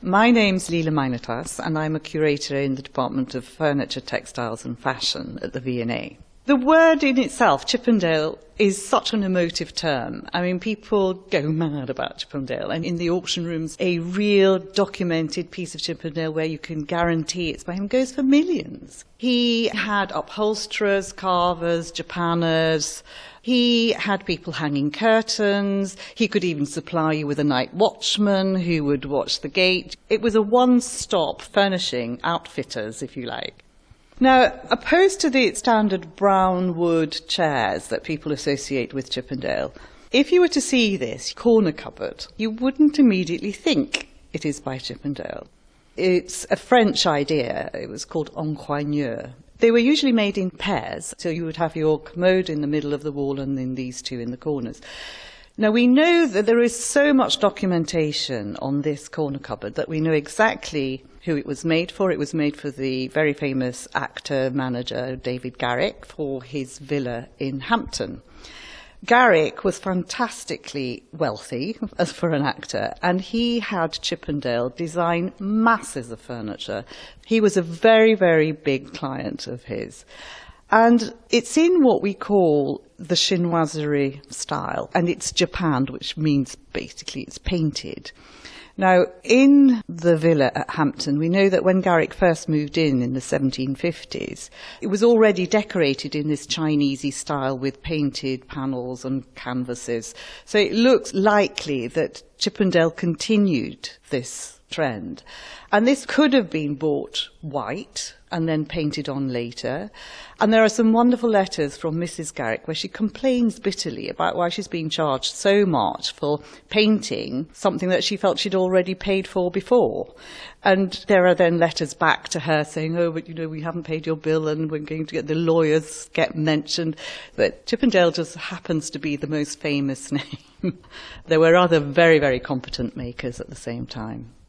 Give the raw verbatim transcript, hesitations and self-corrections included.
My name's Leela Meinetas, and I'm a curator in the Department of Furniture, Textiles and Fashion at the V and A. The word in itself, Chippendale, is such an emotive term. I mean, people go mad about Chippendale. And in the auction rooms, a real documented piece of Chippendale where you can guarantee it's by him goes for millions. He had upholsterers, carvers, japanners. He had people hanging curtains. He could even supply you with a night watchman who would watch the gate. It was a one-stop furnishing outfitters, if you like. Now, opposed to the standard brown wood chairs that people associate with Chippendale, if you were to see this corner cupboard, you wouldn't immediately think it is by Chippendale. It's a French idea. It was called encoignure. They were usually made in pairs, so you would have your commode in the middle of the wall and then these two in the corners. Now, we know that there is so much documentation on this corner cupboard that we know exactly who it was made for. It was made for the very famous actor, manager, David Garrick, for his villa in Hampton. Garrick was fantastically wealthy as for an actor, and he had Chippendale design masses of furniture. He was a very, very big client of his. And it's in what we call the chinoiserie style, and it's japanned, which means basically it's painted. Now, in the villa at Hampton, we know that when Garrick first moved in in the seventeen fifties, it was already decorated in this Chinesey style with painted panels and canvases. So it looks likely that Chippendale continued this trend. And this could have been bought white and then painted on later. And there are some wonderful letters from Missus Garrick where she complains bitterly about why she's being charged so much for painting something that she felt she'd already paid for before. And there are then letters back to her saying, oh, but you know, we haven't paid your bill and we're going to get the lawyers get mentioned. But Chippendale just happens to be the most famous name. There were other very, very competent makers at the same time.